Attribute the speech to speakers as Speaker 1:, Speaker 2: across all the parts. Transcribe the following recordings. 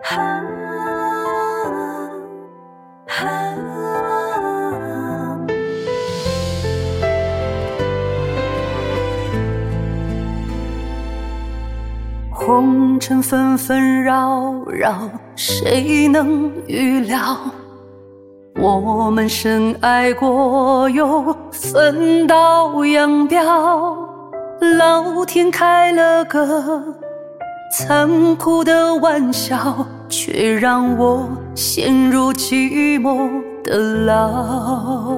Speaker 1: 红尘纷纷扰扰，谁能预料？我们深爱过，又分道扬镳。老天开了个残酷的玩笑，却让我陷入寂寞的牢。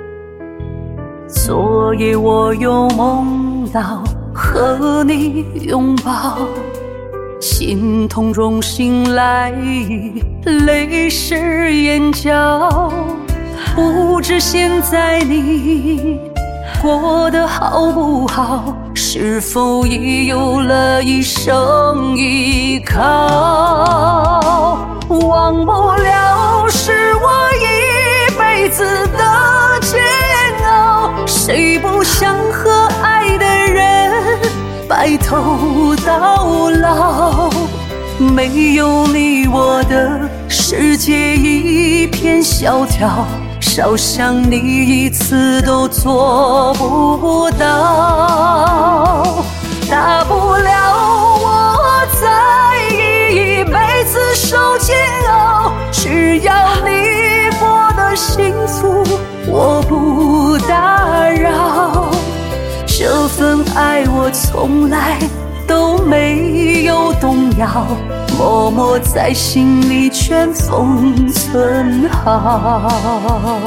Speaker 1: 昨夜我又梦到和你拥抱，心痛中醒来，泪湿眼角。不知现在你过得好不好，是否已有了一生依靠。忘不了是我一辈子的煎熬，谁不想和爱的人白头到老？没有你我的世界一片萧条，少想你一次都做不到。大不了我再一辈子受煎熬，只要你过得幸福，我不打扰。这份爱我从来都没有动摇，默默在心里全封存好。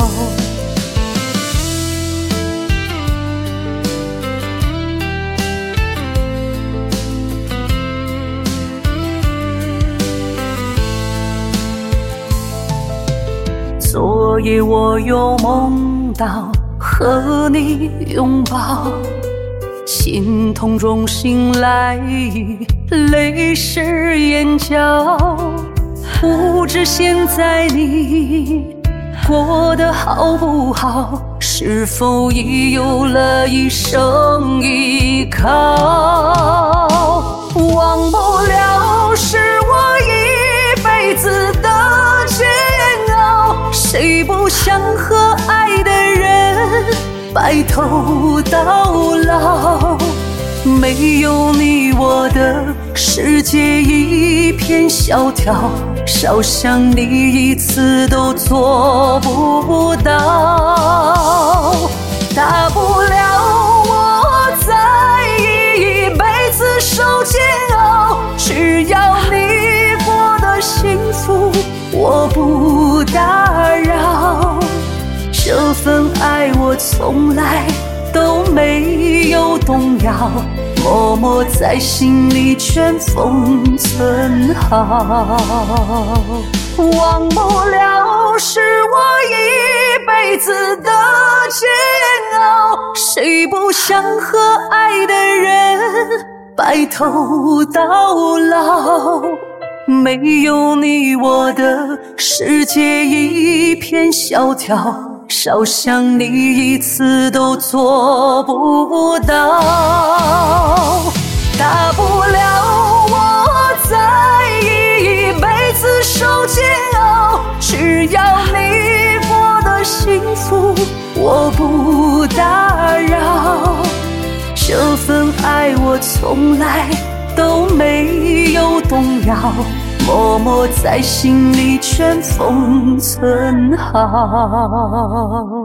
Speaker 1: 昨夜我又梦到和你拥抱，心痛中醒来，泪湿眼角。不知现在你过得好不好，是否已有了一生依靠。忘不了是我一辈子的煎熬，谁不想和爱的人白头到老？没有你我的世界一片萧条，少想你一次都做不到。大不了我再一辈子受煎熬，只要你过得幸福，我不打扰。这份爱我从来都没有动摇，默默在心里全封存好。忘不了是我一辈子的煎熬，谁不想和爱的人白头到老？没有你我的世界一片萧条，少想你一次都做不到。大不了我再一辈子受煎熬，只要你过得幸福，我不打扰。这份爱我从来都没有动摇，默默在心里全封存好。